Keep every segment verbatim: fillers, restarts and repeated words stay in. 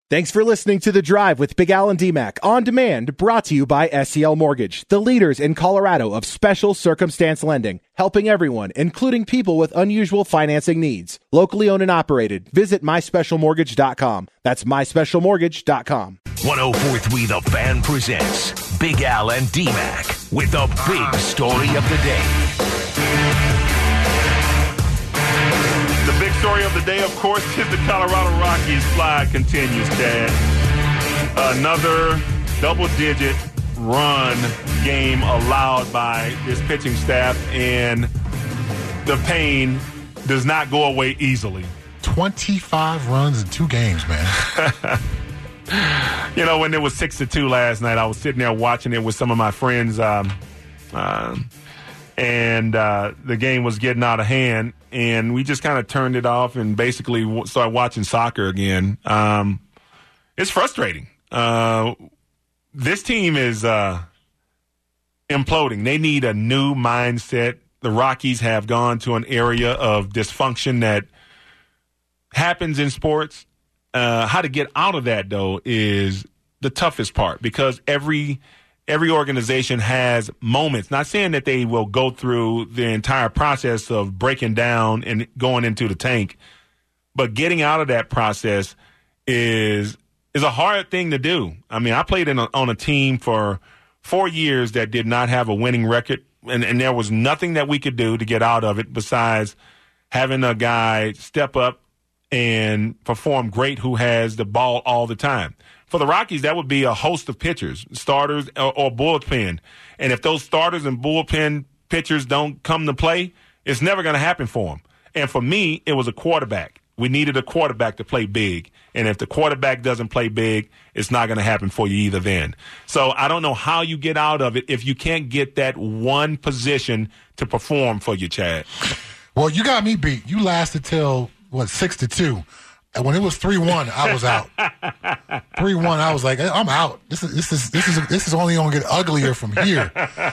Thanks for listening to The Drive with Big Al and D-Mac on demand, brought to you by S C L Mortgage, the leaders in Colorado of special circumstance lending, helping everyone, including people with unusual financing needs. Locally owned and operated. Visit my special mortgage dot com. That's my special mortgage dot com. one oh four point three The Fan presents Big Al and D-Mac with the big story of the day. The big story of the day, of course, is the Colorado Rockies slide continues, Chad. Another double-digit run game allowed by this pitching staff, and the pain does not go away easily. twenty-five runs in two games, man. You know, when it was six to two last night, I was sitting there watching it with some of my friends, um, uh, and uh, the game was getting out of hand. And we just kind of turned it off and basically w- started watching soccer again. Um, it's frustrating. Uh, this team is uh, imploding. They need a new mindset. The Rockies have gone to an area of dysfunction that happens in sports. Uh, how to get out of that, though, is the toughest part, because every Every organization has moments, not saying that they will go through the entire process of breaking down and going into the tank, but getting out of that process is is a hard thing to do. I mean, I played in a, on a team for four years that did not have a winning record, and, and there was nothing that we could do to get out of it besides having a guy step up and perform great who has the ball all the time. For the Rockies, that would be a host of pitchers, starters or, or bullpen. And if those starters and bullpen pitchers don't come to play, it's never going to happen for them. And for me, it was a quarterback. We needed a quarterback to play big. And if the quarterback doesn't play big, it's not going to happen for you either then. So I don't know how you get out of it if you can't get that one position to perform for you, Chad. Well, you got me beat. You lasted till, what, six to two. And when it was three one, I was out. three one, I was like, I'm out. This is this is this is this is only going to get uglier from here.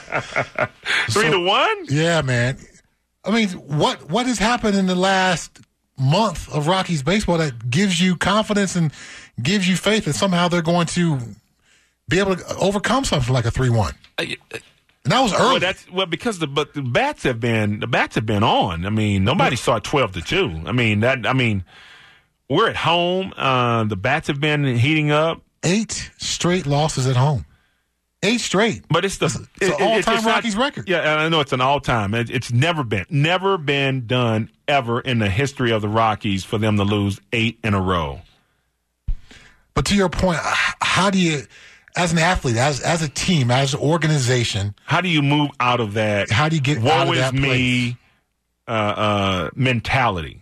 Three so, to one? Yeah, man. I mean, what what has happened in the last month of Rockies baseball that gives you confidence and gives you faith that somehow they're going to be able to overcome something like a three one? And that was early. Well, that's well because the but the bats have been the bats have been on. I mean, nobody saw twelve to two. I mean that. I mean. We're at home. Uh, the bats have been heating up. Eight straight losses at home. Eight straight. But it's the it's, it's it, an all-time it's Rockies not, record. Yeah, I know it's an all-time. It, it's never been, never been done ever in the history of the Rockies for them to lose eight in a row. But to your point, how do you, as an athlete, as as a team, as an organization, how do you move out of that? How do you get woe out of is that me uh, uh, mentality?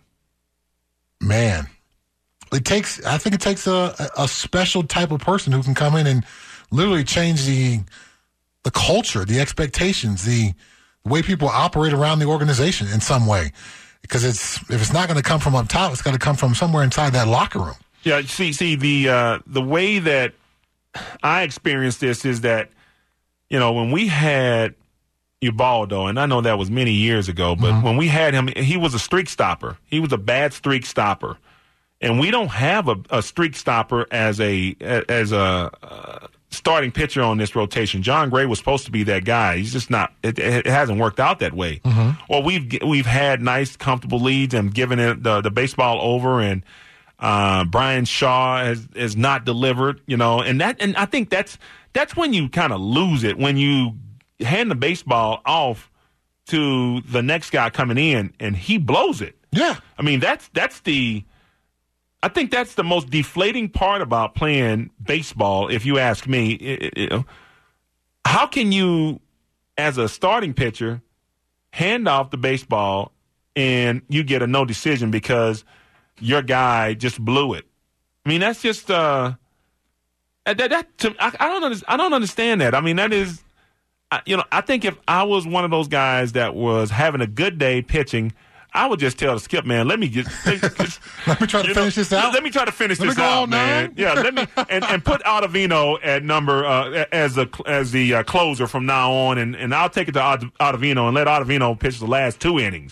Man. It takes, I think it takes a, a special type of person who can come in and literally change the the culture, the expectations, the way people operate around the organization in some way. Because it's if it's not going to come from up top, it's got to come from somewhere inside that locker room. Yeah, see, see the uh, the way that I experienced this is that, you know, when we had Ubaldo, and I know that was many years ago, but mm-hmm. when we had him, he was a streak stopper. He was a bad streak stopper. And we don't have a, a streak stopper as a as a uh, starting pitcher on this rotation. John Gray was supposed to be that guy. He's just not. It, it hasn't worked out that way. Mm-hmm. Well, we've we've had nice, comfortable leads and given it the, the baseball over. And uh, Brian Shaw has, has not delivered. You know, and that and I think that's that's when you kind of lose it, when you hand the baseball off to the next guy coming in and he blows it. Yeah, I mean that's that's the. I think that's the most deflating part about playing baseball, if you ask me. It, it, how can you, as a starting pitcher, hand off the baseball and you get a no decision because your guy just blew it? I mean, that's just uh, that. that to, I, I don't. I don't understand that. I mean, that is, you know, I think if I was one of those guys that was having a good day pitching, I would just tell the skip, man, let me just, just let me try to finish know, this out. Let me try to finish let this me go out, man. Nine. Yeah, let me and, and put Ottavino at number uh, as the as the uh, closer from now on, and, and I'll take it to Ottavino and let Ottavino pitch the last two innings.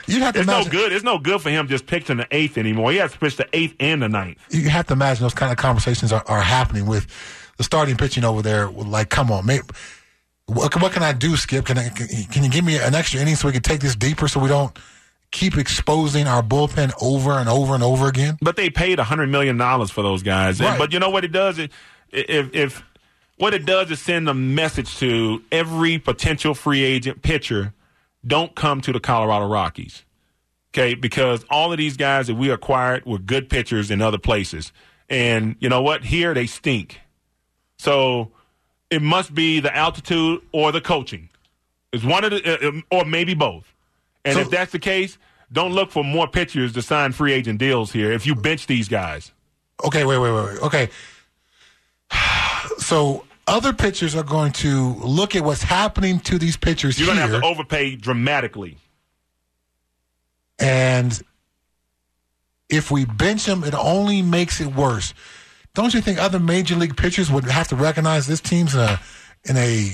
You have to it's imagine, no good. It's no good for him just pitching the eighth anymore. He has to pitch the eighth and the ninth. You have to imagine those kind of conversations are, are happening with the starting pitching over there. Like, come on, mate. What, what can I do, Skip? Can I, can you give me an extra inning so we can take this deeper so we don't keep exposing our bullpen over and over and over again? But they paid one hundred million dollars for those guys. Right. And, but you know what it does? It, if, if what it does is send a message to every potential free agent pitcher, don't come to the Colorado Rockies. Okay, because all of these guys that we acquired were good pitchers in other places. And you know what? Here they stink. So it must be the altitude or the coaching. It's one of the, uh, or maybe both. And so, if that's the case, don't look for more pitchers to sign free agent deals here if you bench these guys. Okay, wait, wait, wait, wait. Okay. So other pitchers are going to look at what's happening to these pitchers You're here. going to have to overpay dramatically. And if we bench them, it only makes it worse. Don't you think other major league pitchers would have to recognize this team's in a, in a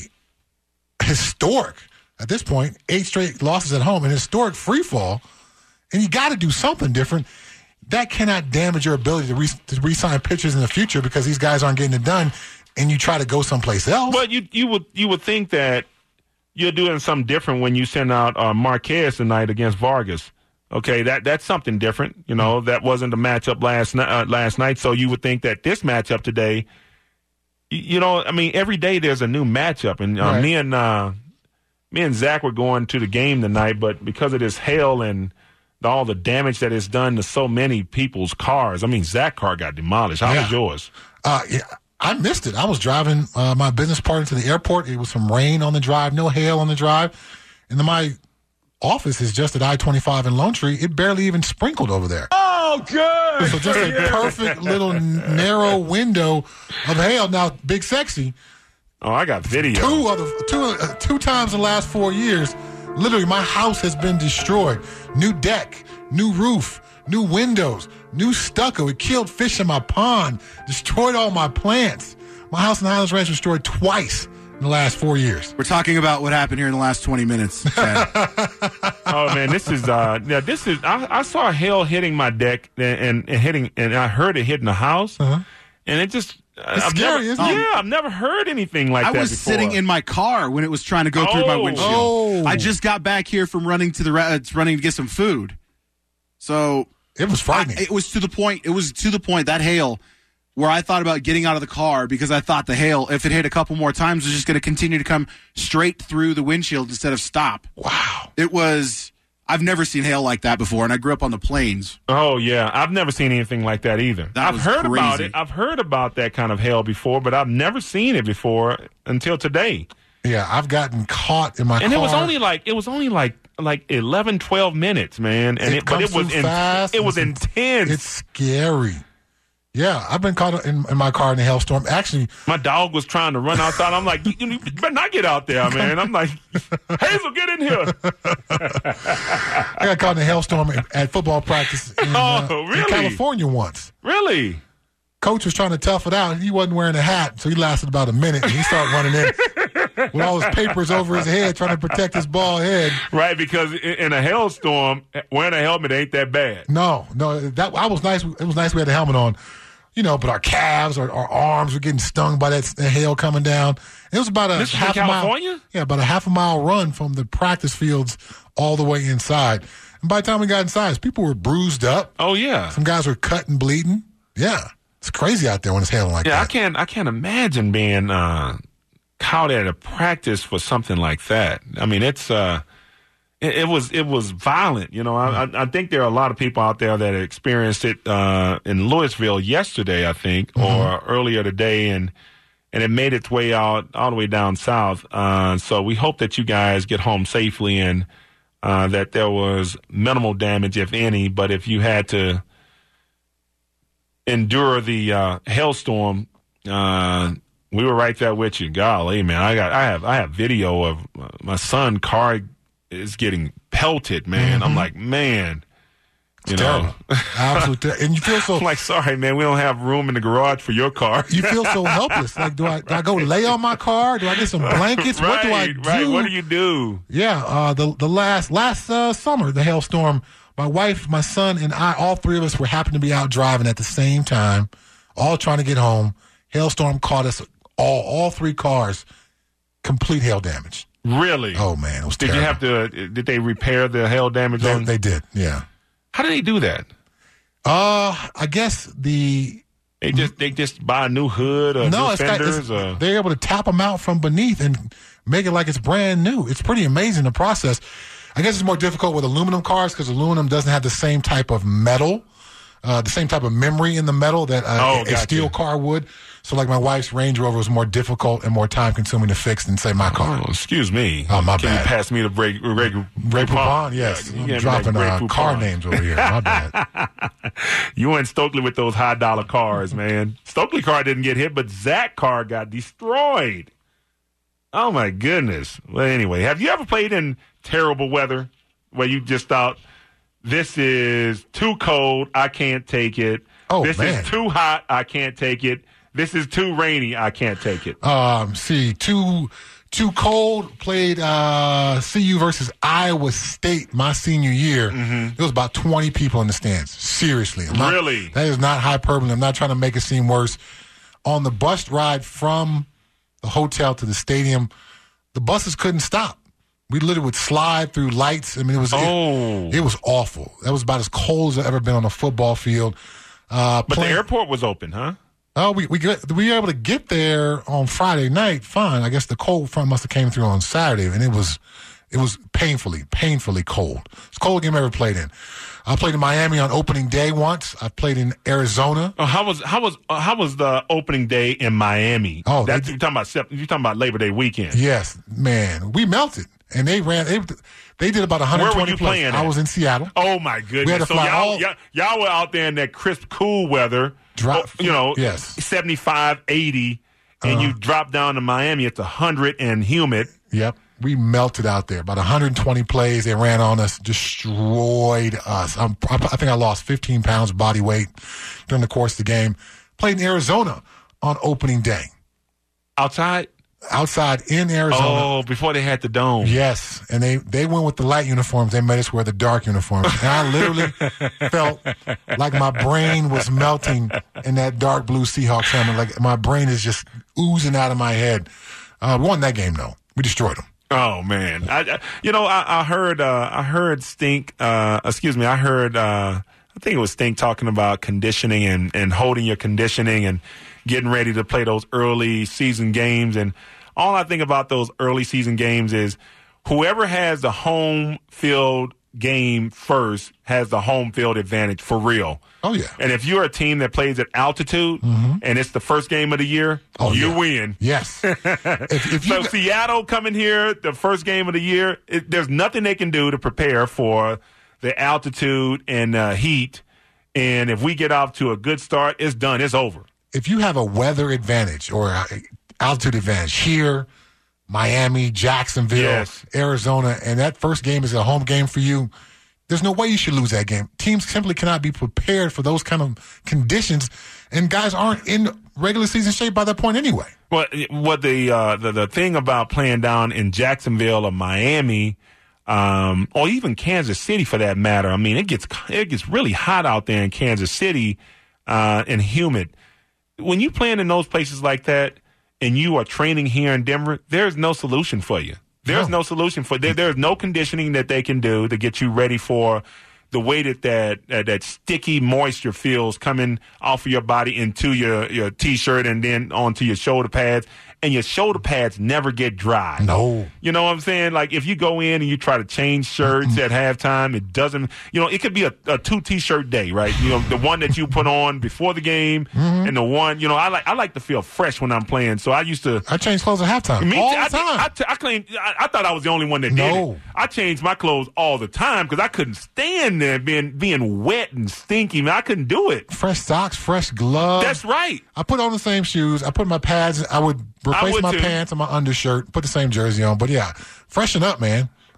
historic, at this point, eight straight losses at home, an historic free fall, and you got to do something different. That cannot damage your ability to, re- to re-sign pitchers in the future because these guys aren't getting it done, and you try to go someplace else. But you you would you would think that you're doing something different when you send out uh, Marquez tonight against Vargas. Okay, that that's something different. You know, that wasn't the matchup last night. Uh, last night, so you would think that this matchup today. You, you know, I mean, every day there's a new matchup, and uh, right. me and uh, me and Zach were going to the game tonight, but because of this hail and all the damage that it's done to so many people's cars, I mean, Zach's car got demolished. How yeah. was yours? Uh, yeah, I missed it. I was driving uh, my business partner to the airport. It was some rain on the drive, no hail on the drive, and then my office is just at I twenty-five in Lone Tree. It barely even sprinkled over there. Oh, good. So just a yeah. perfect little narrow window of hail. Now, Big Sexy. Oh, I got video. Two other two uh, two times in the last four years, literally my house has been destroyed. New deck, new roof, new windows, new stucco. It killed fish in my pond, destroyed all my plants. My house in Highlands Ranch was destroyed twice in the last four years. We're talking about what happened here in the last twenty minutes, Chad. Oh man, this is uh, yeah, this is. I, I saw hail hitting my deck and, and, and hitting, and I heard it hitting the house, uh-huh. and it just. It's I've scary, never, isn't it? Yeah, I've never heard anything like I that was before. sitting in my car when it was trying to go through my Oh. windshield. Oh. I just got back here from running to the uh, running to get some food, so It was frightening. I, it was to the point. It was to the point that hail, where I thought about getting out of the car because I thought the hail, if it hit a couple more times, was just going to continue to come straight through the windshield instead of stop. Wow. It was. I've never seen hail like that before, and I grew up on the plains. Oh yeah, I've never seen anything like that either. That I've was heard crazy. about it. I've heard about that kind of hail before, but I've never seen it before until today. Yeah, I've gotten caught in my And car. it was only like it was only like like eleven, twelve minutes, man. And It it, but it comes was through in, fast. it was It's- intense. It's scary. Yeah, I've been caught in, in my car in a hailstorm. Actually, My dog was trying to run outside. I'm like, you, you better not get out there, man. I'm like, Hazel, get in here. I got caught in a hailstorm at, at football practice in, uh, Oh, in really? California once. Really? Coach was trying to tough it out. He wasn't wearing a hat, so he lasted about a minute, and he started running in with all his papers over his head, trying to protect his bald head. Right, because in, in a hailstorm, wearing a helmet ain't that bad. No, no, that I was nice. It was nice we had the helmet on, you know. But our calves, our, our arms were getting stung by that, that hail coming down. It was about a This is in half a mile. California? Yeah, about a half a mile run from the practice fields all the way inside. And by the time we got inside, people were bruised up. Oh yeah. Some guys were cut and bleeding. Yeah, it's crazy out there when it's hailing like Yeah, I that. can't. I can't imagine being uh, caught at a practice for something like that. I mean, it's uh, it, it was it was violent. You know, I, I, I think there are a lot of people out there that experienced it uh, in Louisville yesterday, I think, Mm-hmm. or earlier today, and and it made its way out all the way down south. Uh, so we hope that you guys get home safely and uh, that there was minimal damage, if any. But if you had to endure the uh, hailstorm, uh, we were right there with you. Golly, man, I got, I have, I have video of uh, my son car is getting pelted. Man, Mm-hmm. I'm like, man, You terrible. know? Absolutely. Ter- and you feel so. I'm like, sorry, man, we don't have room in the garage for your car. You feel so helpless. Like, do I do I go lay on my car? Do I get some blankets? right, what do I do? Right. What do you do? Yeah. Uh, the the last last uh, summer, the hailstorm. My wife, my son, and I, all three of us were happened to be out driving at the same time, all trying to get home. Hailstorm caught us all. All three cars, complete hail damage. Really? Oh man, it was Did terrible. you have to? Did they repair the hail damage? They, on? they did. Yeah. How do they do that? Uh, I guess the They just they just buy a new hood or no, new it's got, fenders it's, or they're able to tap them out from beneath and make it like it's brand new. It's pretty amazing, the process. I guess it's more difficult with aluminum cars because aluminum doesn't have the same type of metal, uh, the same type of memory in the metal that uh, Oh, a, a gotcha. steel car would. So like my wife's Range Rover was more difficult and more time consuming to fix than say my car. Oh, excuse me. Oh, my Can bad. you pass me the Ray Ray, Ray, Ray Poupon, yes. Yeah, you I'm gave me dropping that Ray uh, Poupon. car names over here. My bad. You went Stokely with those high dollar cars, man. Stokely car didn't get hit, but Zach car got destroyed. Oh my goodness. Well, anyway, have you ever played in terrible weather where you just thought, this is too cold, I can't take it. Oh, this man. is too hot, I can't take it. This is too rainy, I can't take it. Um, see, too too cold. Played uh, C U versus Iowa State my senior year. Mm-hmm. There was about twenty people in the stands. Seriously, I'm not- Really? that is not hyperbole. I'm not trying to make it seem worse. On the bus ride from the hotel to the stadium, the buses couldn't stop. We literally would slide through lights. I mean, it was Oh. it, it was awful. That was about as cold as I've ever been on a football field. Uh, But playing- the airport was open, huh? Oh, we we get, we were able to get there on Friday night. Fine, I guess the cold front must have came through on Saturday, and it was it was painfully, painfully cold. It's the coldest game I ever played in. I played in Miami on opening day once. I played in Arizona. Oh, how was how was uh, how was the opening day in Miami? Oh, that's they- you talking about sep- you talking about Labor Day weekend. Yes, man, we melted, and they ran. They, they did about one hundred twenty Where were you plays. playing I at? was in Seattle. Oh my goodness! We had to so fly y'all, all- y'all y'all were out there in that crisp, cool weather. Drop- oh, you know, yes. seventy-five, eighty, and Uh-huh. you drop down to Miami. It's one hundred and humid. Yep. We melted out there. About one hundred twenty plays. They ran on us, destroyed us. I'm, I I think I lost fifteen pounds body weight during the course of the game. Played in Arizona on opening day. Outside? Outside in Arizona. Oh, before they had the dome. Yes. And they, they went with the light uniforms. They made us wear the dark uniforms. And I literally felt like my brain was melting in that dark blue Seahawks helmet. Like my brain is just oozing out of my head. Uh, we won that game, though. We destroyed them. Oh man, I, I you know I, I heard uh, I heard Stink. Uh, excuse me, I heard uh, I think it was Stink talking about conditioning and, and holding your conditioning and getting ready to play those early season games. And all I think about those early season games is whoever has the home field game first has the home field advantage for real. Oh, yeah. And if you're a team that plays at altitude and it's the first game of the year, Oh, you yeah. win. Yes. if, if you So Seattle coming here, the first game of the year, it, there's nothing they can do to prepare for the altitude and uh, heat. And if we get off to a good start, it's done. It's over. if you have a weather advantage or a altitude advantage here, Miami, Jacksonville, Yes. Arizona, and that first game is a home game for you, there's no way you should lose that game. Teams simply cannot be prepared for those kind of conditions, and guys aren't in regular season shape by that point anyway. Well, what the, uh, the the thing about playing down in Jacksonville or Miami, um, or even Kansas City for that matter, I mean, it gets it gets really hot out there in Kansas City uh, and humid. When you playing in those places like that, and you are training here in Denver, there's no solution for you. There's no, no solution for there. There's no conditioning that they can do to get you ready for the way that that, uh, that sticky moisture feels coming off of your body into your, your T-shirt and then onto your shoulder pads. And your shoulder pads never get dry. No. You know what I'm saying? Like, if you go in and you try to change shirts at halftime, it doesn't, you know, it could be a, a two T-shirt day, right? You know, the one that you put on before the game Mm-hmm. and the one, you know, I like I like to feel fresh when I'm playing. So I used to. I change clothes at halftime Me all too. the I, time. I, I, I, claim, I, I thought I was the only one that did No. it. I changed my clothes all the time because I couldn't stand there being being wet and stinky. Man, I couldn't do it. fresh socks, fresh gloves. That's right. I put on the same shoes. I put my pads. I would replace would my too. pants and my undershirt, put the same jersey on. But yeah, freshen up, man.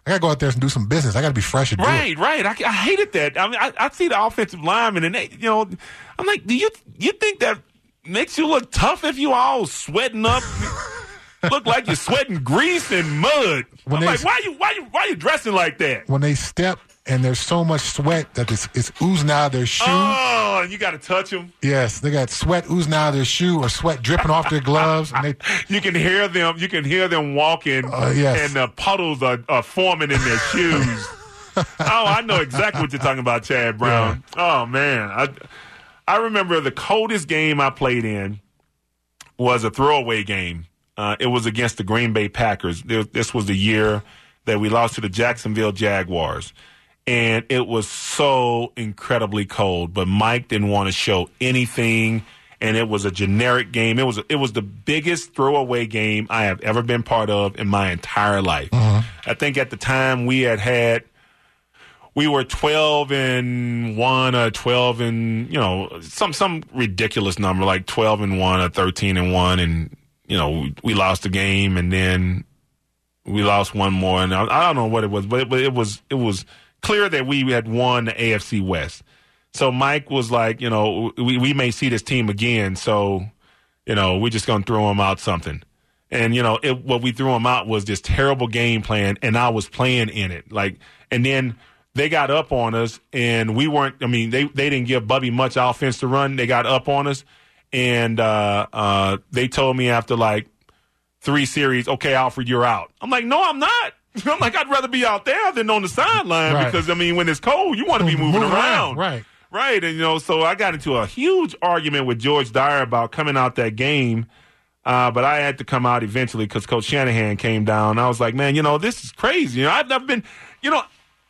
I got to go out there and do some business. I got to be fresh and do Right, it. right. I, I hated that. I mean, I, I see the offensive linemen, and they, you know, I'm like, do you you think that makes you look tough if you all sweating up? Look like you're sweating grease and mud. When I'm they- like, why you why you why you dressing like that? When they step and there's so much sweat that it's, it's oozing out of their shoe. Oh, and you got to touch them. Yes, they got sweat oozing out of their shoe or sweat dripping off their gloves. And they, You can hear them. You can hear them walking, Uh, yes. and the puddles are, are forming in their shoes. Oh, I know exactly what you're talking about, Chad Brown. Oh man, I I remember the coldest game I played in was a throwaway game. Uh, it was against the Green Bay Packers. This was the year that we lost to the Jacksonville Jaguars. And it was so incredibly cold, but Mike didn't want to show anything, and it was a generic game. It was it was the biggest throwaway game I have ever been part of in my entire life. Mm-hmm. I think at the time we had had we were twelve and one or twelve and, you know, some some ridiculous number like twelve and one or thirteen and one, and you know, we, we lost the game, and then we lost one more, and I, I don't know what it was, but it, but it was it was clear that we had won the A F C West. So Mike was like, you know, we, we may see this team again, so, you know, we're just going to throw them out something. And, you know, it, what we threw them out was this terrible game plan, and I was playing in it. Like, and then they got up on us, and we weren't, I mean, they, they didn't give Bubby much offense to run. They got up on us, and uh, uh, they told me after, like, three series, okay, Alfred, you're out. I'm like, no, I'm not. I'm like, I'd rather be out there than on the sideline Right. because, I mean, when it's cold, you want to be moving Move around. Right. Right. And, you know, so I got into a huge argument with George Dyer about coming out that game. Uh, but I had to come out eventually because Coach Shanahan came down. I was like, man, you know, this is crazy. You know, I've never been, you know,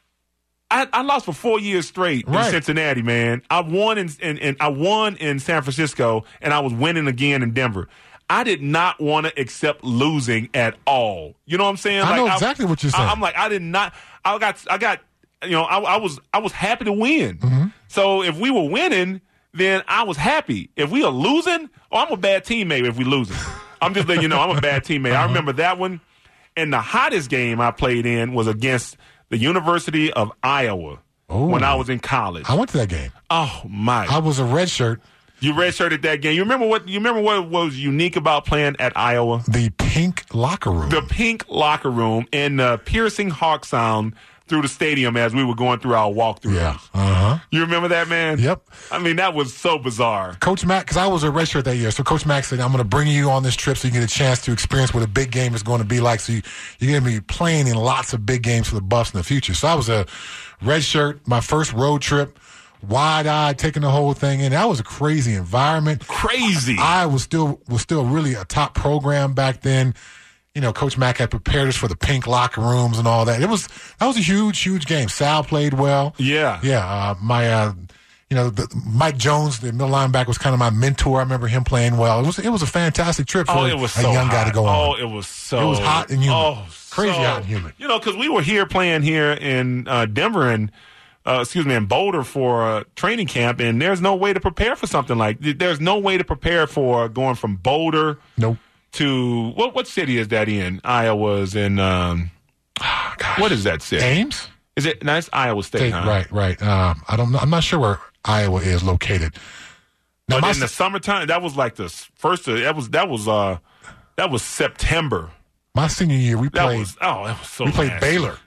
I, I lost for four years straight Right. in Cincinnati, man. I won in, in, in I won in San Francisco, and I was winning again in Denver. I did not want to accept losing at all. You know what I'm saying? I like, know exactly what you're saying. I, I'm like, I did not. I got. I got. You know, I, I was. I was happy to win. Mm-hmm. So if we were winning, then I was happy. If we are losing, oh, I'm a bad teammate. If we losing, I'm just letting you know I'm a bad teammate. Uh-huh. I remember that one. And the hottest game I played in was against the University of Iowa Ooh. when I was in college. I went to that game. Oh my! I was a red shirt. You redshirted that game. You remember what? You remember what was unique about playing at Iowa? The pink locker room. The pink locker room and the piercing hawk sound through the stadium as we were going through our walkthroughs. Yeah. Uh-huh. You remember that, man? Yep. I mean, that was so bizarre. Coach Mack, because I was a redshirt that year, so Coach Mack said, I'm going to bring you on this trip so you get a chance to experience what a big game is going to be like. So you, you're going to be playing in lots of big games for the Buffs in the future. So I was a redshirt, my first road trip, wide-eyed, taking the whole thing in. That was a crazy environment. Crazy. I was still was still really a top program back then. You know, Coach Mack had prepared us for the pink locker rooms and all that. It was that was a huge, huge game. Sal played well. Yeah. Yeah. Uh, my, uh, you know, the, Mike Jones, the middle linebacker, was kind of my mentor. I remember him playing well. It was it was a fantastic trip for Oh, a, it was a so young guy hot. to go oh, on. it was so. It was hot and humid. Oh, Crazy so- hot and humid. You know, because we were here playing here in uh, Denver and, uh, excuse me, in Boulder for uh, training camp, and there's no way to prepare for something like. There's no way to prepare for going from Boulder Nope. to what? What city is that in? Iowa's in. Um, Oh, gosh. what is that city? Ames? Is it? No, it's Iowa State. State, huh? right, right. Um, I don't know. I'm not sure where Iowa is located. Now, But my in the summertime, that was like the first. That was that was uh that was September. my senior year, we That played. was oh, that was so. we played nasty. Baylor.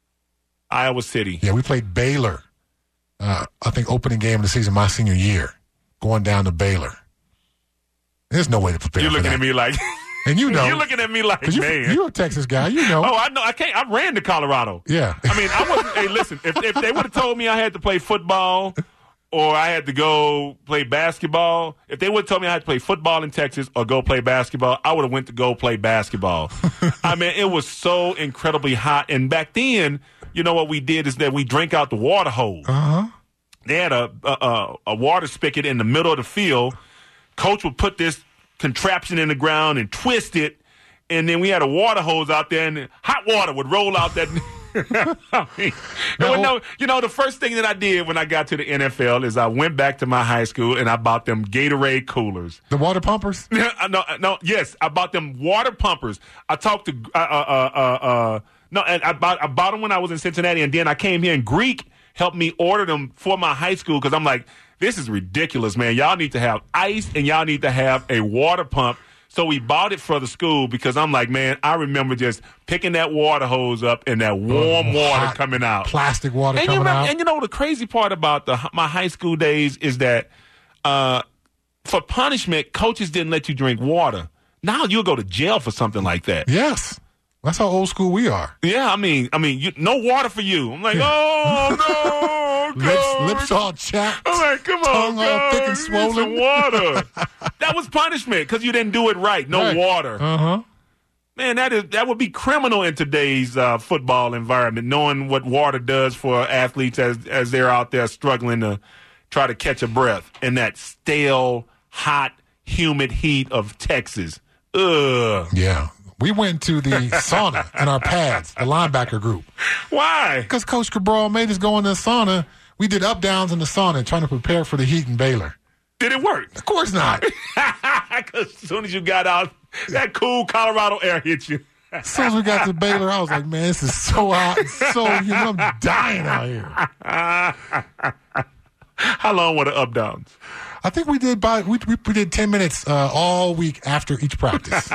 Iowa City. Yeah, we played Baylor. Uh, I think opening game of the season, my senior year, going down to Baylor. There's no way to prepare You're for looking that. at me like. And you know, You're looking at me like, 'cause you, man. you're a Texas guy. You know. Oh, I know. I can't. I ran to Colorado. Yeah. I mean, I wasn't. Hey, listen. If if they would have told me I had to play football, or I had to go play basketball, if they would have told me I had to play football in Texas or go play basketball, I would have went to go play basketball. I mean, it was so incredibly hot. And back then, you know what we did is that we drank out the water hose. Uh-huh. They had a, a a water spigot in the middle of the field. Coach would put this contraption in the ground and twist it, and then we had a water hose out there, and hot water would roll out that. I mean, No. no, no, you know, the first thing that I did when I got to the N F L is I went back to my high school and I bought them Gatorade coolers. The water pumpers? no, no, yes, I bought them water pumpers. I talked to uh, uh, uh, uh, No, and I bought, I bought them when I was in Cincinnati, and then I came here, and Greek helped me order them for my high school because I'm like, this is ridiculous, man. Y'all need to have ice, and y'all need to have a water pump. So we bought it for the school because I'm like, man, I remember just picking that water hose up and that warm oh, water coming out. Plastic water and coming you remember, out. And you know, the crazy part about the my high school days is that uh, for punishment, coaches didn't let you drink water. Now you'll go to jail for something like that. Yes. That's how old school we are. Yeah, I mean, I mean, you, no water for you. I'm like, oh, no. lips, lips all chapped. I'm like, come tongue on, all thick and God, swollen. some water. That was punishment because you didn't do it right. No right. water. Uh-huh. Man, that is that would be criminal in today's uh, football environment, knowing what water does for athletes as as they're out there struggling to try to catch a breath in that stale, hot, humid heat of Texas. Ugh. Yeah. We went to the sauna in our pads, the linebacker group. Why? Because Coach Cabral made us go in the sauna. We did up-downs in the sauna trying to prepare for the heat in Baylor. Did it work? Of course not. Because as soon as you got out, that cool Colorado air hit you. As soon as we got to Baylor, I was like, man, this is so hot and so humid. I'm dying out here. How long were the up-downs? I think we did by we we, we did ten minutes uh, all week after each practice.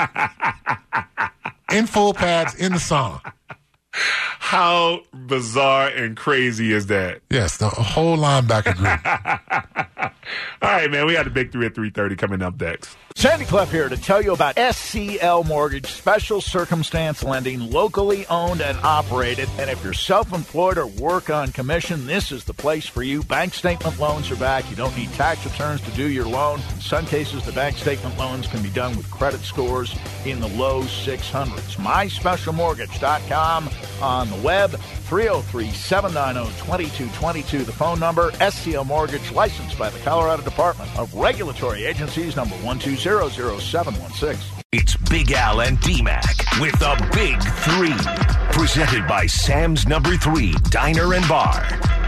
In full pads, in the sauna. How bizarre and crazy is that? Yes, the whole linebacker group. All right, man, we got the big three at three thirty coming up next. Sandy Clef here to tell you about S C L Mortgage, special circumstance lending, locally owned and operated. And if you're self-employed or work on commission, this is the place for you. Bank statement loans are back. You don't need tax returns to do your loan. In some cases, the bank statement loans can be done with credit scores in the low six hundreds. my special mortgage dot com on the web. three oh three, seven nine oh, two two two two, the phone number. S C L Mortgage, licensed by the Colorado Department of Regulatory Agencies, number one two zero zero seven one six. It's Big Al and D-Mac with the Big Three. Presented by Sam's Number Three Diner and Bar.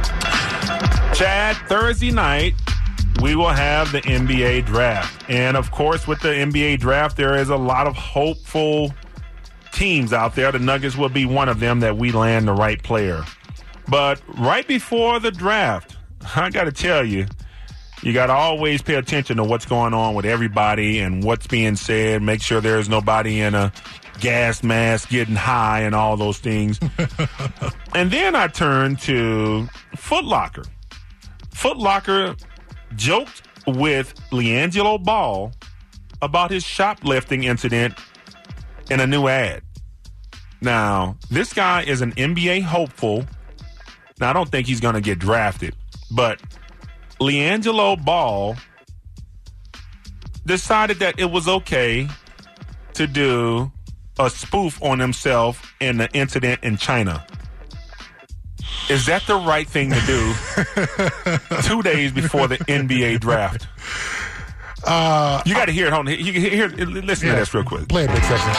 Chad, Thursday night, we will have the N B A draft. And, of course, with the N B A draft, there is a lot of hopeful teams out there. The Nuggets will be one of them that we land the right player. But right before the draft, I got to tell you, you got to always pay attention to what's going on with everybody and what's being said. Make sure there's nobody in a gas mask getting high and all those things. And then I turned to Foot Locker. Foot Locker joked with LiAngelo Ball about his shoplifting incident in a new ad. Now, this guy is an N B A hopeful. Now, I don't think he's going to get drafted, but LiAngelo Ball decided that it was okay to do a spoof on himself in the incident in China. Is that the right thing to do two days before the N B A draft? Uh, you got to hear it. Hold on. You can hear, listen yeah, to this real quick. Play a big section.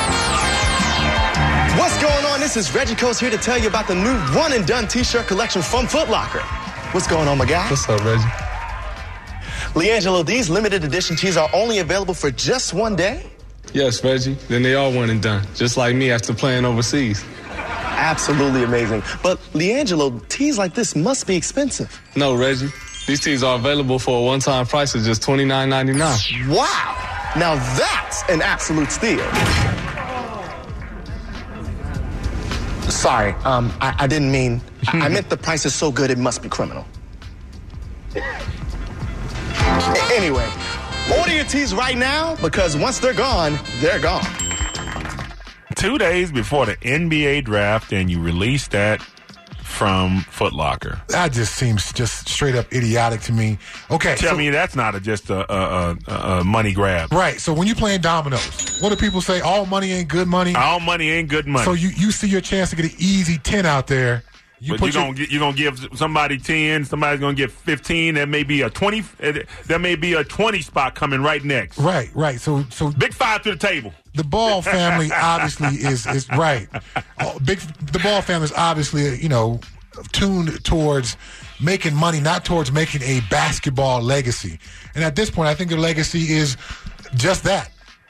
What's going on? This is Reggie Coast here to tell you about the new One and Done T-shirt collection from Foot Locker. What's going on, my guy? What's up, Reggie? LiAngelo, these limited edition tees are only available for just one day? Yes, Reggie. Then they all one and done, just like me after playing overseas. Absolutely amazing. But LiAngelo, tees like this must be expensive. No, Reggie. These tees are available for a one-time price of just twenty-nine ninety-nine. Wow! Now that's an absolute steal. Sorry, um, I, I didn't mean... I, I meant the price is so good it must be criminal. Anyway, order your tees right now because once they're gone, they're gone. Two days before the N B A draft, and you release that from Foot Locker. That just seems just straight up idiotic to me. Okay. Tell so, me that's not a, just a, a, a, a money grab. Right. So when you're playing dominoes, what do people say? All money ain't good money. All money ain't good money. So you, you see your chance to get an easy ten out there. You but put you're your, gonna you're gonna give somebody ten, somebody's gonna get fifteen. There may be a twenty. There may be a twenty spot coming right next. Right, right. So so big five to the table. The Ball family obviously is is right. Oh, big the Ball family is obviously you know tuned towards making money, not towards making a basketball legacy. And at this point, I think their legacy is just that.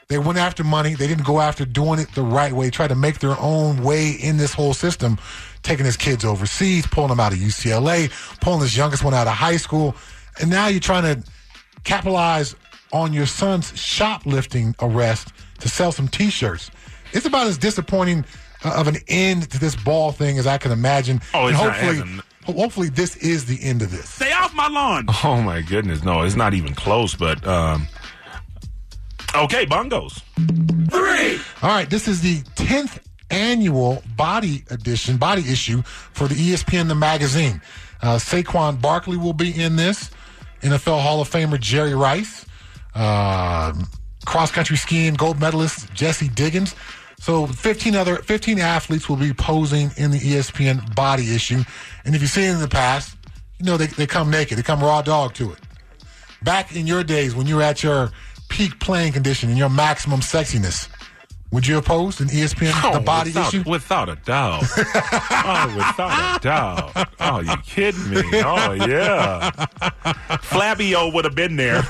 They went after money. They didn't go after doing it the right way. Tried to make their own way in this whole system, taking his kids overseas, pulling them out of U C L A, pulling his youngest one out of high school. And now you're trying to capitalize on your son's shoplifting arrest to sell some T-shirts. It's about as disappointing uh, of an end to this ball thing as I can imagine. Oh, it's and not hopefully, ho- hopefully this is the end of this. Stay off my lawn. Oh, my goodness. No, it's not even close, but um, okay, bongos. Three. All right, this is the tenth annual body edition, body issue for the E S P N The Magazine. Uh, Saquon Barkley will be in this. N F L Hall of Famer Jerry Rice. Uh, cross-country skiing gold medalist Jesse Diggins. So fifteen other fifteen athletes will be posing in the E S P N body issue. And if you've seen it in the past, you know they, they come naked. They come raw dog to it. Back in your days when you were at your peak playing condition and your maximum sexiness, would you have posed in E S P N oh, the body without, issue? Without a doubt. oh, without a doubt. Oh, you kidding me? Oh, yeah. Flabby-O would have been there.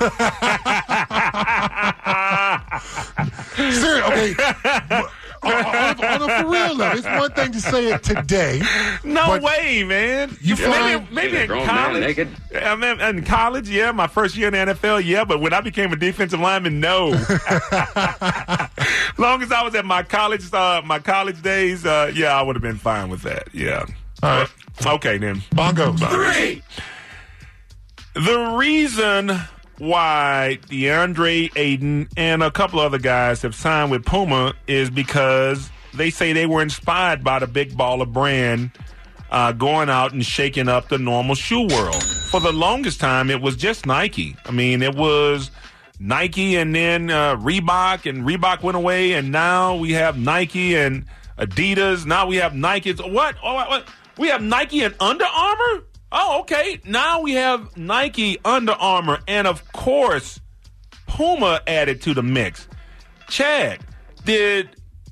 Seriously, okay. on, on, on a for real level, it's one thing to say it today. No way, man. You maybe, find maybe in college. I mean, in college, yeah. My first year in the N F L, yeah. But when I became a defensive lineman, no. Long as I was at my college, uh, my college days, uh, yeah, I would have been fine with that. Yeah. All right. Okay, then. Bongos. Three. The reason why DeAndre Ayton and a couple other guys have signed with Puma is because they say they were inspired by the Big Baller brand uh, going out and shaking up the normal shoe world. For the longest time, it was just Nike. I mean, it was Nike and then uh, Reebok, and Reebok went away, and now we have Nike and Adidas. Now we have Nike. What? Oh, what? We have Nike and Under Armour? Oh, okay. Now we have Nike, Under Armour, and of course, Puma added to the mix. Chad, did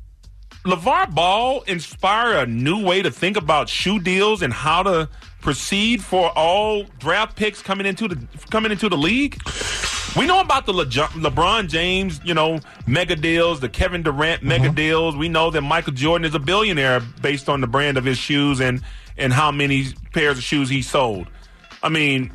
LeVar Ball inspire a new way to think about shoe deals and how to proceed for all draft picks coming into the coming into the league? We know about the Le- LeBron James, you know, mega deals, the Kevin Durant mega mm-hmm. deals. We know that Michael Jordan is a billionaire based on the brand of his shoes and and how many pairs of shoes he sold. I mean,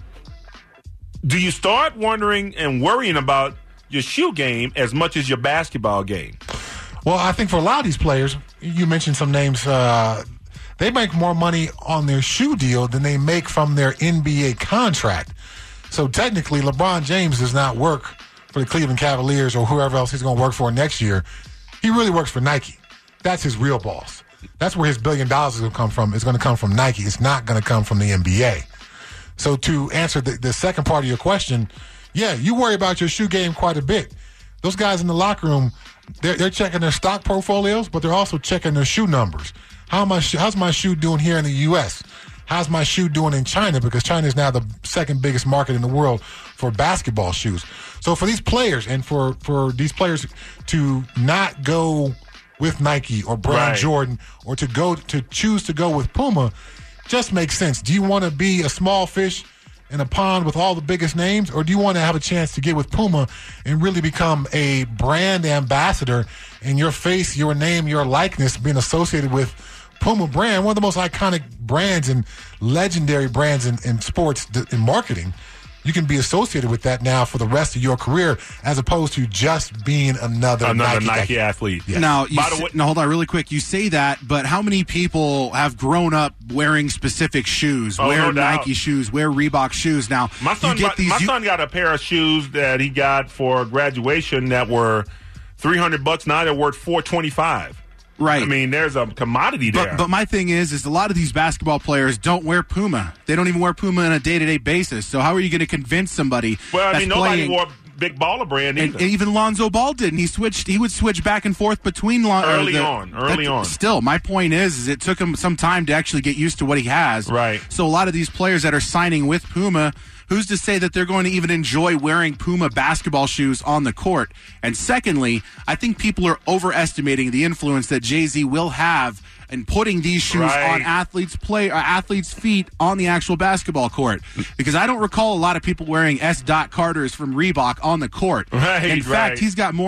do you start wondering and worrying about your shoe game as much as your basketball game? Well, I think for a lot of these players, you mentioned some names, uh, they make more money on their shoe deal than they make from their N B A contract. So technically, LeBron James does not work for the Cleveland Cavaliers or whoever else he's going to work for next year. He really works for Nike. That's his real boss. That's where his billion dollars is going to come from. It's going to come from Nike. It's not going to come from the N B A. So to answer the, the second part of your question, yeah, you worry about your shoe game quite a bit. Those guys in the locker room, they're, they're checking their stock portfolios, but they're also checking their shoe numbers. How am I, how's my shoe doing here in the U S? How's my shoe doing in China? Because China is now the second biggest market in the world for basketball shoes. So for these players and for, for these players to not go with Nike or Brand right. Jordan or to go to choose to go with Puma just makes sense. Do you want to be a small fish in a pond with all the biggest names, or do you want to have a chance to get with Puma and really become a brand ambassador and your face, your name, your likeness being associated with Puma brand, one of the most iconic brands and legendary brands in, in sports in marketing? You can be associated with that now for the rest of your career, as opposed to just being another, another Nike, Nike athlete. Yes. Now, you By the say, way, now, hold on really quick. You say that, but how many people have grown up wearing specific shoes, oh, wear no Nike doubt. shoes, wear Reebok shoes? Now, my son, you get got, these, my you, son got a pair of shoes that he got for graduation that were three hundred bucks. Now they're worth four twenty-five. Right. I mean, there's a commodity there. But, but my thing is, is a lot of these basketball players don't wear Puma. They don't even wear Puma on a day-to-day basis. So how are you going to convince somebody? Well, I that's mean, nobody playing, wore Big Baller brand either. And, and even Lonzo Ball didn't. He switched. He would switch back and forth between Lon- early the, on. Early on. Still, my point is, is it took him some time to actually get used to what he has. Right. So a lot of these players that are signing with Puma, who's to say that they're going to even enjoy wearing Puma basketball shoes on the court? And secondly, I think people are overestimating the influence that Jay-Z will have in putting these shoes right. on athletes' play or athletes' feet on the actual basketball court. Because I don't recall a lot of people wearing S. Carters from Reebok on the court. Right, in fact, right. he's got more of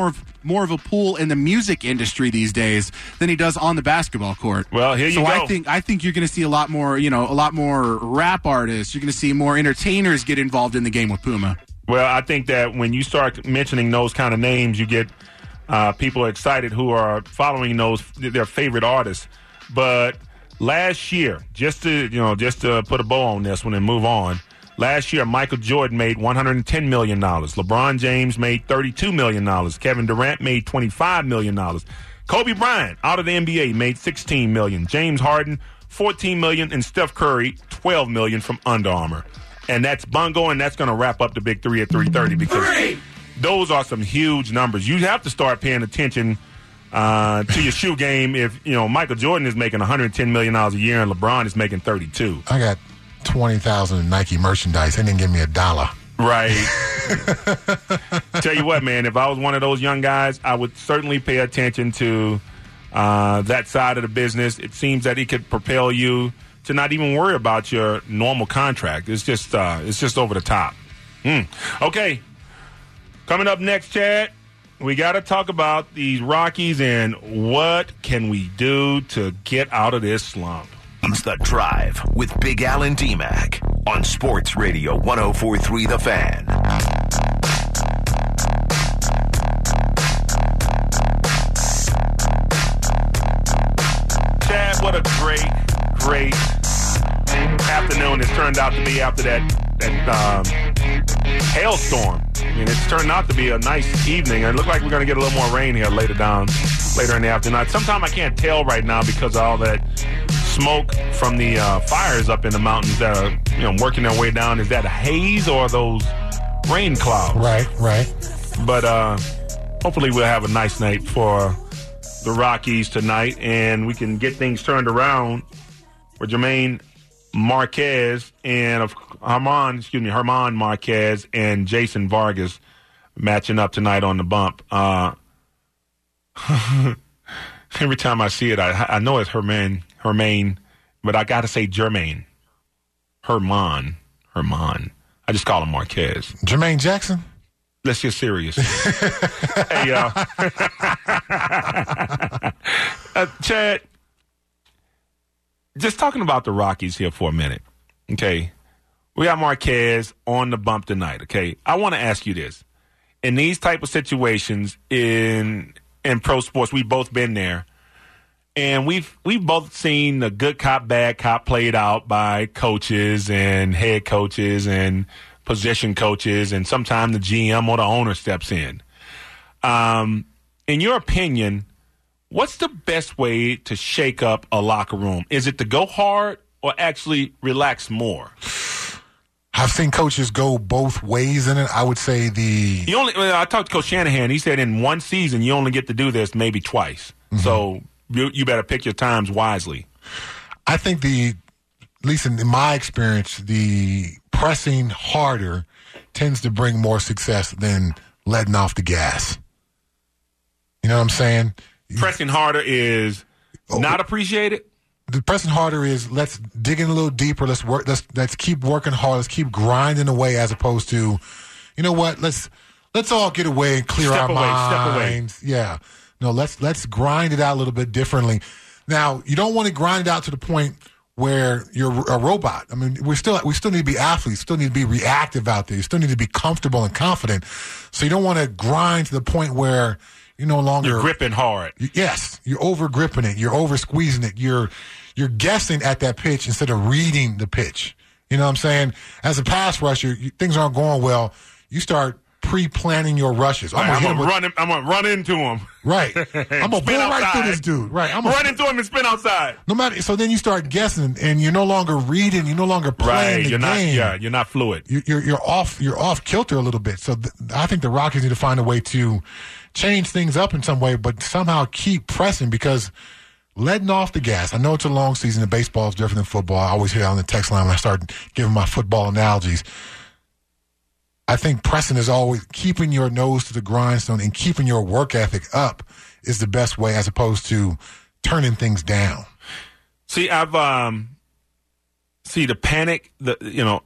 more of a pull in the music industry these days than he does on the basketball court. Well, here you so go. I think I think you're going to see a lot more, you know, a lot more rap artists. You're going to see more entertainers get involved in the game with Puma. Well, I think that when you start mentioning those kind of names, you get uh, people excited who are following those their favorite artists. But last year, just to you know, just to put a bow on this one and move on. Last year, Michael Jordan made one hundred ten million dollars. LeBron James made thirty-two million dollars. Kevin Durant made twenty-five million dollars. Kobe Bryant, out of the N B A, made sixteen million dollars. James Harden, fourteen million dollars. And Steph Curry, twelve million dollars from Under Armour. And that's bungo, and that's going to wrap up the big three at three thirty because Three. those are some huge numbers. You have to start paying attention uh, to your shoe game if, you know, Michael Jordan is making one hundred ten million dollars a year and LeBron is making thirty-two. I got twenty thousand in Nike merchandise. They didn't give me a dollar. Right. Tell you what, man, if I was one of those young guys, I would certainly pay attention to uh, that side of the business. It seems that it could propel you to not even worry about your normal contract. It's just uh, it's just over the top. Mm. Okay. Coming up next, Chad, we got to talk about these Rockies and what can we do to get out of this slump. It's The Drive with Big Al and D-Mac on Sports Radio one oh four point three The Fan. Chad, what a great, great afternoon it's turned out to be after that, that um, hailstorm. I mean, it's turned out to be a nice evening. It looked like we're going to get a little more rain here later down, later in the afternoon. Sometimes I can't tell right now because of all that smoke from the uh, fires up in the mountains that are, you know, working their way down. Is that a haze or those rain clouds? Right, right. But uh, hopefully we'll have a nice night for the Rockies tonight, and we can get things turned around for Jermaine Marquez and of Herman, excuse me, Herman Marquez and Jason Vargas matching up tonight on the bump. Uh, every time I see it, I, I know it's Herman, Herman, but I got to say Jermaine. Herman, Herman. I just call him Marquez. Jermaine Jackson? Let's get serious. Hey, y'all. uh, Chad, just talking about the Rockies here for a minute, okay? We got Marquez on the bump tonight, okay? I want to ask you this. In these type of situations in in pro sports, we've both been there, and we've we've both seen the good cop, bad cop played out by coaches and head coaches and position coaches, and sometimes the G M or the owner steps in. Um, in your opinion, what's the best way to shake up a locker room? Is it to go hard or actually relax more? I've seen coaches go both ways in it. I would say the... You only. I talked to Coach Shanahan. He said in one season you only get to do this maybe twice. Mm-hmm. So you, you better pick your times wisely. I think the, at least in my experience, the pressing harder tends to bring more success than letting off the gas. You know what I'm saying? Pressing harder is not appreciated? The pressing harder is let's dig in a little deeper. Let's work. Let's let's keep working hard. Let's keep grinding away, as opposed to, you know what? Let's let's all get away and clear step our away, minds. Step away. Yeah. No. Let's let's grind it out a little bit differently. Now, you don't want to grind it out to the point where you're a robot. I mean, we still we still need to be athletes. Still need to be reactive out there. You still need to be comfortable and confident. So you don't want to grind to the point where you're no longer you're gripping hard. Yes, you're over gripping it. You're over squeezing it. You're you're guessing at that pitch instead of reading the pitch. You know what I'm saying? As a pass rusher, you, things aren't going well. You start pre-planning your rushes. I'm gonna, gonna with, run him. I'm gonna run into him. Right. I'm gonna pull right through this dude. Right. I'm gonna run into him and spin outside. No matter. So then you start guessing, and you're no longer reading. You're no longer playing right. the you're game. Not, yeah. You're not fluid. You're you're, you're off. You're off kilter a little bit. So th- I think the Rockies need to find a way to change things up in some way, but somehow keep pressing, because letting off the gas. I know it's a long season, and baseball is different than football. I always hear on the text line when I start giving my football analogies. I think pressing is always keeping your nose to the grindstone and keeping your work ethic up is the best way, as opposed to turning things down. See, I've um, see the panic. The you know,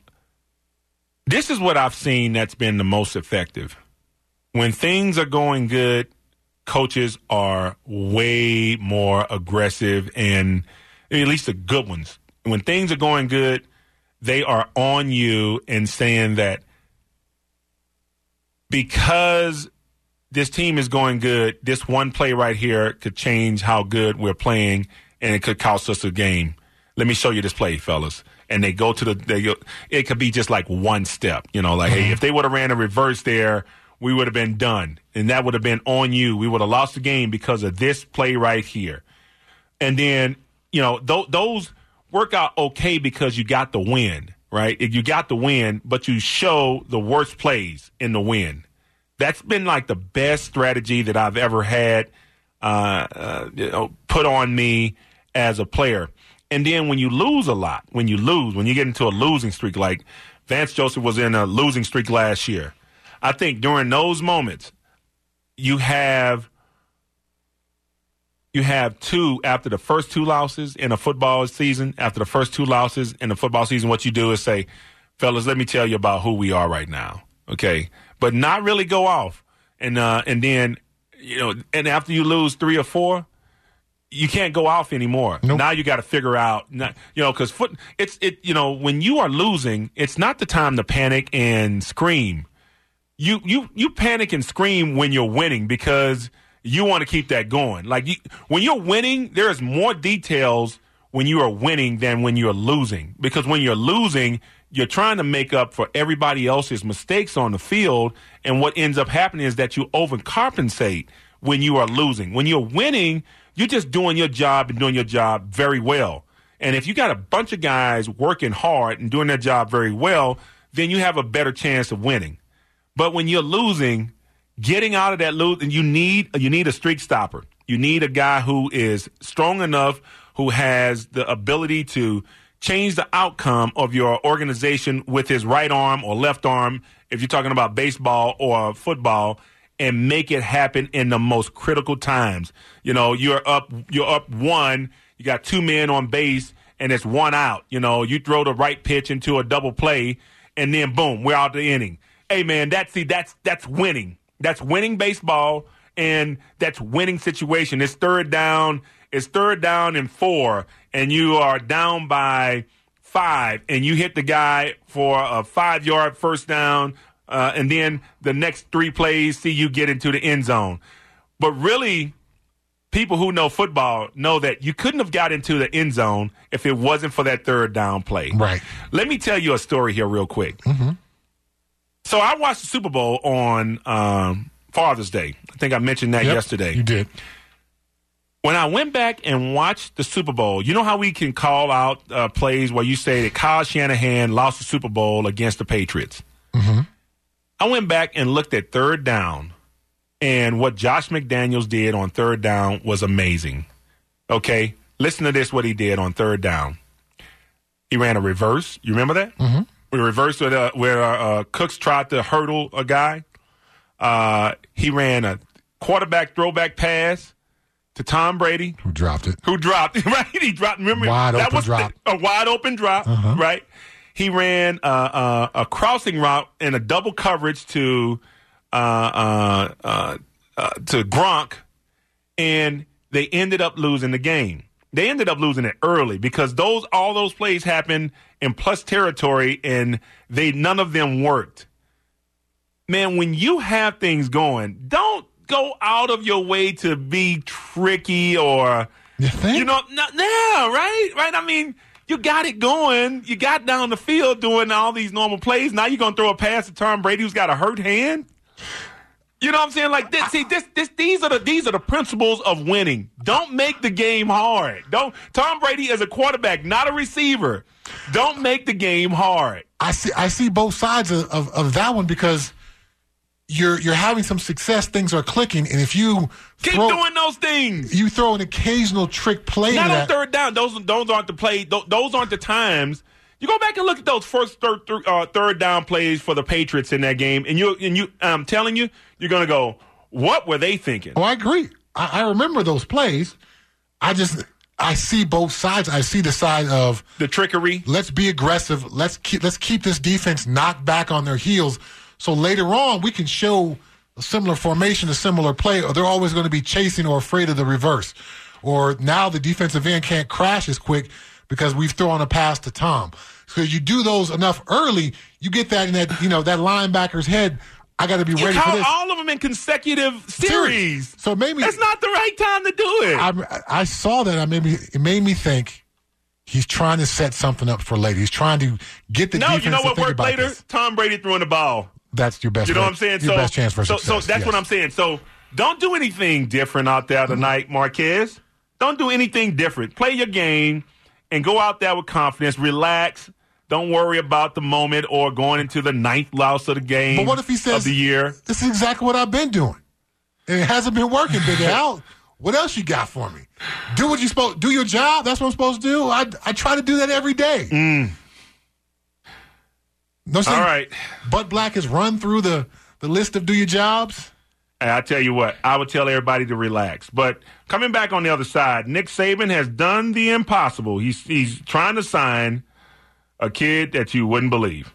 this is what I've seen that's been the most effective. When things are going good, coaches are way more aggressive, and at least the good ones. When things are going good, they are on you and saying that because this team is going good, this one play right here could change how good we're playing, and it could cost us a game. Let me show you this play, fellas. And they go to the they go, it could be just like one step, you know, like, mm-hmm. hey, if they would have ran a reverse there, we would have been done. And that would have been on you. We would have lost the game because of this play right here. And then, you know, th- those work out okay because you got the win, right? You got the win, but you show the worst plays in the win. That's been like the best strategy that I've ever had uh, uh, you know, put on me as a player. And then when you lose a lot, when you lose, when you get into a losing streak, like Vance Joseph was in a losing streak last year, I think during those moments, you have you have two, after the first two losses in a football season, after the first two losses in the football season, what you do is say, fellas, let me tell you about who we are right now, okay? But not really go off. And uh, and then, you know, and after you lose three or four, you can't go off anymore. Nope. Now you got to figure out, not, you know, because foot, it's it. You know, when you are losing, it's not the time to panic and scream. You you you panic and scream when you're winning because you want to keep that going. Like you, when you're winning, there's more details when you are winning than when you're losing. Because when you're losing, you're trying to make up for everybody else's mistakes on the field, and what ends up happening is that you overcompensate when you are losing. When you're winning, you're just doing your job and doing your job very well. And if you got a bunch of guys working hard and doing their job very well, then you have a better chance of winning. But when you're losing, getting out of that lose, you need you need a streak stopper. You need a guy who is strong enough, who has the ability to change the outcome of your organization with his right arm or left arm, if you're talking about baseball or football, and make it happen in the most critical times. You know, you're up, you're up one, you got two men on base, and it's one out. You know, you throw the right pitch into a double play, and then boom, we're out the inning. Hey man, that's see, that's that's winning. That's winning baseball, and that's winning situation. It's third down. It's third down and four, and you are down by five, and you hit the guy for a five-yard first down, uh, and then the next three plays see you get into the end zone. But really, people who know football know that you couldn't have got into the end zone if it wasn't for that third down play. Right. Let me tell you a story here real quick. Mm-hmm. So I watched the Super Bowl on um, Father's Day. I think I mentioned that yep, yesterday. You did. When I went back and watched the Super Bowl, you know how we can call out uh, plays where you say that Kyle Shanahan lost the Super Bowl against the Patriots? Mm-hmm. I went back and looked at third down, and what Josh McDaniels did on third down was amazing. Okay? Listen to this, what he did on third down. He ran a reverse. You remember that? Mm-hmm. A reverse where, uh, where uh, Cooks tried to hurdle a guy. Uh, he ran a quarterback throwback pass to Tom Brady, who dropped it. Who dropped right? He dropped. Remember wide that open was drop. The, a wide open drop, uh-huh. right? He ran uh, uh, a crossing route and a double coverage to uh, uh, uh, uh, to Gronk, and they ended up losing the game. They ended up losing it early because those all those plays happened in plus territory, and they none of them worked. Man, when you have things going, don't go out of your way to be tricky or you think? You know, no, no, right? Right? I mean, you got it going. You got down the field doing all these normal plays. Now you're gonna throw a pass to Tom Brady, who's got a hurt hand. You know what I'm saying? Like this, see, this, this, these are the these are the principles of winning. Don't make the game hard. Don't. Tom Brady is a quarterback, not a receiver. Don't make the game hard. I see. I see both sides of, of, of that one because you're you're having some success. Things are clicking, and if you keep throw, doing those things, you throw an occasional trick play. Not to on that. third down. Those those aren't the play. Those, those aren't the times. You go back and look at those first third, uh, third down plays for the Patriots in that game, and you and you, I'm telling you, you're gonna go, what were they thinking? Oh, I agree. I, I remember those plays. I just I see both sides. I see the side of the trickery. Let's be aggressive. Let's keep let's keep this defense knocked back on their heels, so later on we can show a similar formation, a similar play, or they're always going to be chasing or afraid of the reverse. Or now the defensive end can't crash as quick because we've thrown a pass to Tom. Because you do those enough early, you get that in that, you know, that linebacker's head. I got to be you ready for this. all of them in consecutive series. So maybe that's not the right time to do it. I, I saw that. I maybe it made me think he's trying to set something up for later. He's trying to get the no, defense you know to what think worked about later? this. Tom Brady throwing the ball. That's your best. You know way, what I'm saying? Your so, best chance for so, success. So that's yes. what I'm saying. So don't do anything different out there tonight, Marquez. Don't do anything different. Play your game and go out there with confidence. Relax. Don't worry about the moment or going into the ninth loss of the game. But what if he says of the year? This is exactly what I've been doing, and it hasn't been working, Big Al. What else you got for me? Do what you supposed. Do your job. That's what I'm supposed to do. I I try to do that every day. Mm. No, All right. Bud Black has run through the, the list of do your jobs. Hey, I tell you what, I would tell everybody to relax. But coming back on the other side, Nick Saban has done the impossible. He's he's trying to sign a kid that you wouldn't believe.